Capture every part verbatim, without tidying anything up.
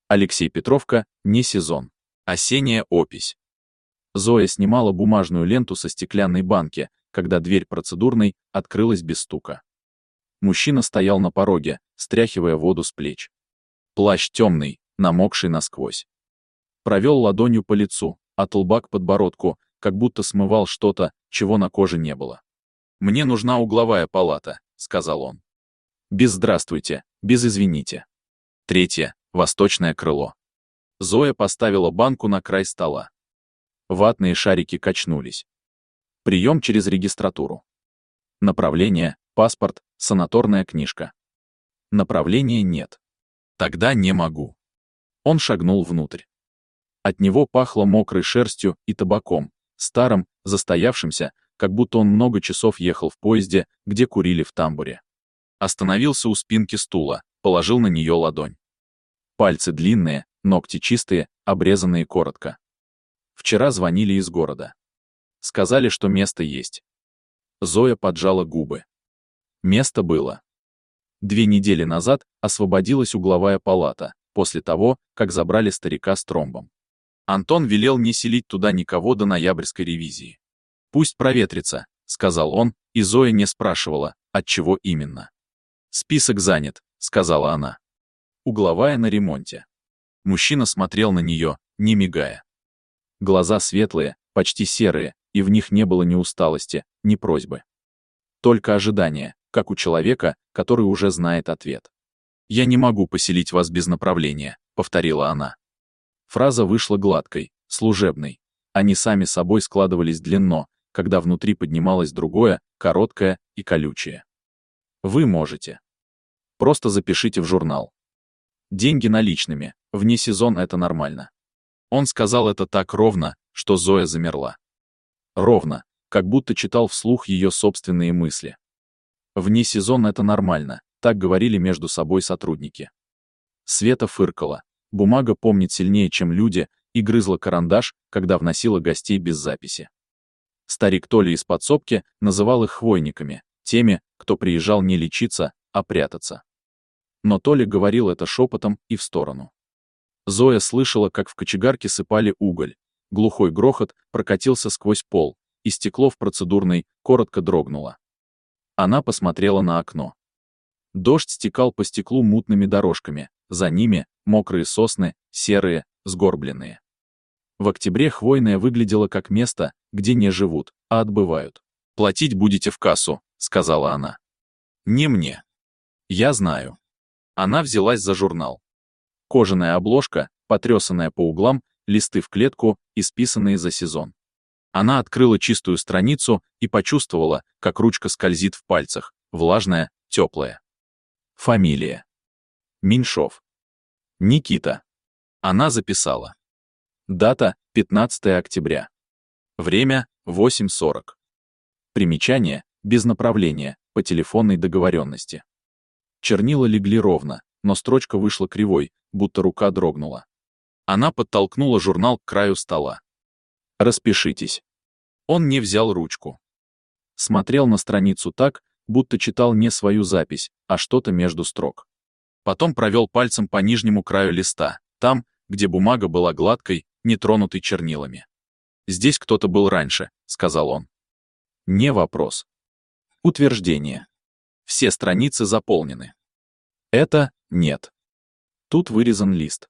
Алексей Петровка, не сезон. Осенняя опись. Зоя снимала бумажную ленту со стеклянной банки, когда дверь процедурной открылась без стука. Мужчина стоял на пороге, стряхивая воду с плеч. Плащ темный, намокший насквозь. Провел ладонью по лицу, от лба к подбородку, как будто смывал что-то, чего на коже не было. «Мне нужна угловая палата», — сказал он. «Без здравствуйте, без извините». Третье. Восточное крыло. Зоя поставила банку на край стола. Ватные шарики качнулись. Прием через регистратуру. Направление, паспорт, санаторная книжка. Направления нет. Тогда не могу. Он шагнул внутрь. От него пахло мокрой шерстью и табаком, старым, застоявшимся, как будто он много часов ехал в поезде, где курили в тамбуре. Остановился у спинки стула, положил на нее ладонь. Пальцы длинные, ногти чистые, обрезанные коротко. Вчера звонили из города. Сказали, что место есть. Зоя поджала губы. Место было. Две недели назад освободилась угловая палата, после того, как забрали старика с тромбом. Антон велел не селить туда никого до ноябрьской ревизии. «Пусть проветрится», — сказал он, и Зоя не спрашивала, от чего именно. «Список занят», — сказала она. Угловая на ремонте. Мужчина смотрел на нее, не мигая. Глаза светлые, почти серые, и в них не было ни усталости, ни просьбы. Только ожидание, как у человека, который уже знает ответ. «Я не могу поселить вас без направления», — повторила она. Фраза вышла гладкой, служебной. Они сами собой складывались длинно, когда внутри поднималось другое, короткое и колючее. Вы можете. Просто запишите в журнал. Деньги наличными, вне сезон это нормально. Он сказал это так ровно, что Зоя замерла. Ровно, как будто читал вслух ее собственные мысли. Вне сезон это нормально, так говорили между собой сотрудники. Света фыркала. Бумага помнит сильнее, чем люди, и грызла карандаш, когда вносила гостей без записи. Старик Толя из подсобки называл их хвойниками, теми, кто приезжал не лечиться, а прятаться. Но Толя говорил это шепотом и в сторону. Зоя слышала, как в кочегарке сыпали уголь. Глухой грохот прокатился сквозь пол, и стекло в процедурной коротко дрогнуло. Она посмотрела на окно. Дождь стекал по стеклу мутными дорожками, за ними мокрые сосны, серые, сгорбленные. В октябре хвойное выглядело как место, где не живут, а отбывают. «Платить будете в кассу», — сказала она. «Не мне. Я знаю». Она взялась за журнал. Кожаная обложка, потрёсанная по углам, листы в клетку, исписанные за сезон. Она открыла чистую страницу и почувствовала, как ручка скользит в пальцах, влажная, теплая. Фамилия. Меньшов. Никита. Она записала. Дата — пятнадцатое октября. Время — восемь сорок. Примечание — без направления, по телефонной договоренности. Чернила легли ровно, но строчка вышла кривой, будто рука дрогнула. Она подтолкнула журнал к краю стола. «Распишитесь». Он не взял ручку. Смотрел на страницу так, будто читал не свою запись, а что-то между строк. Потом провел пальцем по нижнему краю листа, там, где бумага была гладкой, не тронутой чернилами. «Здесь кто-то был раньше», — сказал он. Не вопрос. Утверждение. Все страницы заполнены. Это нет. Тут вырезан лист.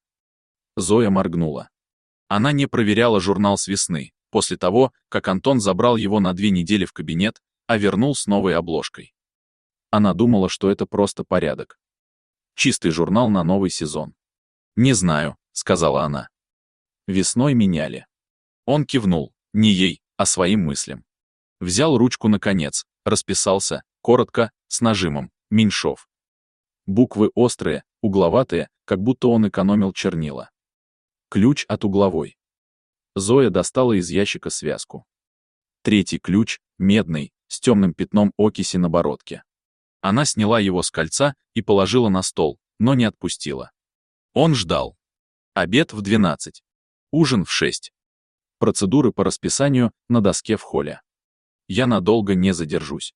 Зоя моргнула. Она не проверяла журнал с весны, после того, как Антон забрал его на две недели в кабинет, а вернул с новой обложкой. Она думала, что это просто порядок. Чистый журнал на новый сезон. «Не знаю», — сказала она. Весной меняли. Он кивнул, не ей, а своим мыслям. Взял ручку наконец, расписался, коротко, с нажимом, Меньшов. Буквы острые, угловатые, как будто он экономил чернила. Ключ от угловой. Зоя достала из ящика связку. Третий ключ, медный, с темным пятном окиси на бородке. Она сняла его с кольца и положила на стол, но не отпустила. Он ждал. Обед в двенадцать. Ужин в шесть. Процедуры по расписанию на доске в холле. Я надолго не задержусь.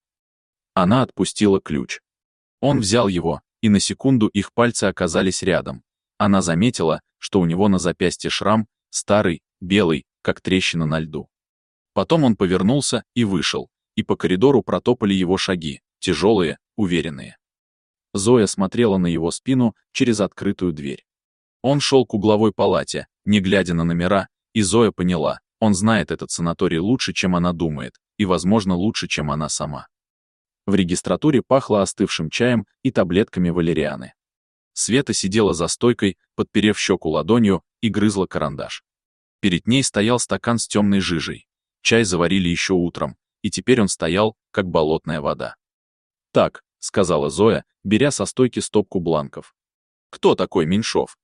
Она отпустила ключ. Он взял его, и на секунду их пальцы оказались рядом. Она заметила, что у него на запястье шрам, старый, белый, как трещина на льду. Потом он повернулся и вышел, и по коридору протопали его шаги, тяжелые, уверенные. Зоя смотрела на его спину через открытую дверь. Он шел к угловой палате, не глядя на номера, и Зоя поняла, он знает этот санаторий лучше, чем она думает, и, возможно, лучше, чем она сама. В регистратуре пахло остывшим чаем и таблетками валерианы. Света сидела за стойкой, подперев щеку ладонью, и грызла карандаш. Перед ней стоял стакан с темной жижей. Чай заварили еще утром, и теперь он стоял, как болотная вода. «Так», — сказала Зоя, беря со стойки стопку бланков. «Кто такой Меньшов?»